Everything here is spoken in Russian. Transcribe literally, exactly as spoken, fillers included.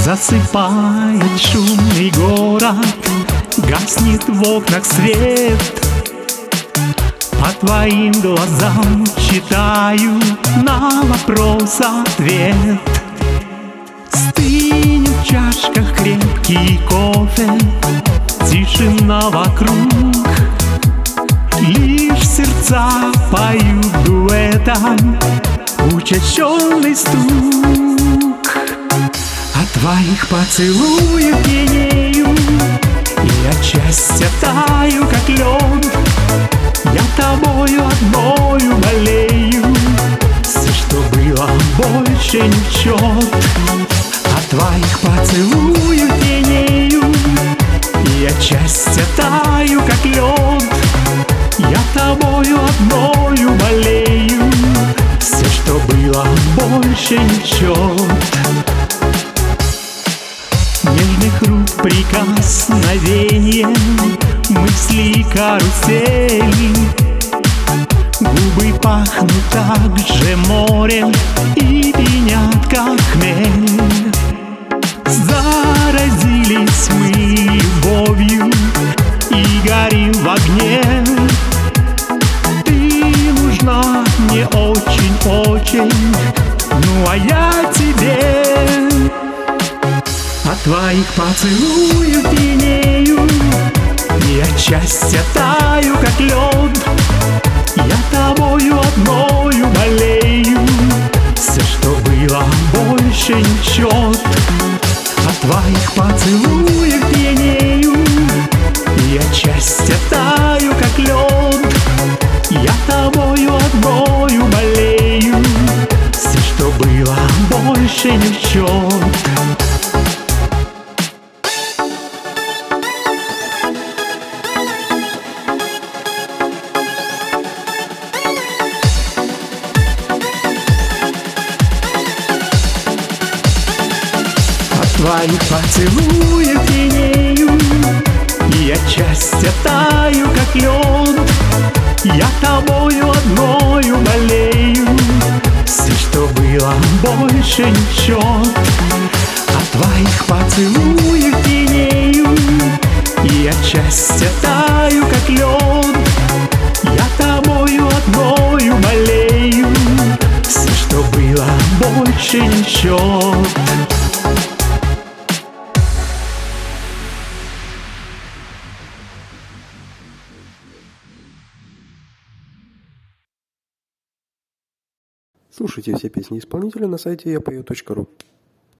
Засыпает шумный город, гаснет в окнах свет. По твоим глазам читаю на вопрос ответ. Стынет в чашках крепкий кофе, тишина вокруг, лишь сердца поют дуэтом учащенный стук. От твоих поцелуев пьянею, и от счастья таю, как лед. Я тобою одною болею, все, что было, больше не в счет. От твоих поцелуев пьянею, и от счастья таю, как лед. Я тобою одною болею, все, что было, больше не в счет. Нежных рук прикосновение, мысли карусели, губы пахнут так же морем и пьянят, как хмель. Заразились мы любовью и горим в огне. Ты нужна мне очень-очень, ну а я тебе. От твоих поцелуев пьянею, и от счастья таю, как лед. Я тобою одною болею, все, что было, больше не в счет. От твоих поцелуев пьянею, и от счастья таю, как лед. Я тобою одною болею, все, что было, больше не в счет. Твоих поцелуев пьянею, и от счастья таю, как лед. Я тобою одною болею, все, что было, больше не в счет. От твоих поцелуев пьянею, и от счастья таю, как лед. Я тобою одною болею, все, что было, больше не в счет. Слушайте все песни исполнителя на сайте я пою точка ру.